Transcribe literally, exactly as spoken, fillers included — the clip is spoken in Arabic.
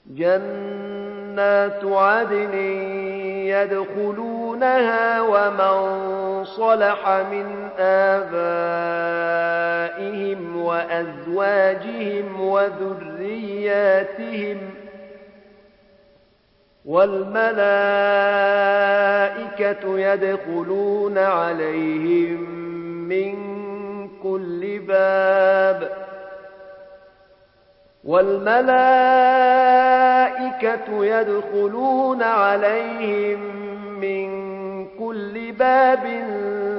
جَنَّاتُ عَدْنٍ يَدْخُلُونَهَا وَمَن صَلَحَ مِنْ آبَائِهِمْ وَأَزْوَاجِهِمْ وَذُرِّيَّاتِهِمْ ۖ وَالْمَلَائِكَةُ يَدْخُلُونَ عَلَيْهِم مِّن كُلِّ بَابٍ وَالْمَلَائِكَةُ يَدْخُلُونَ عَلَيْهِم مِّن كُلِّ بَابٍ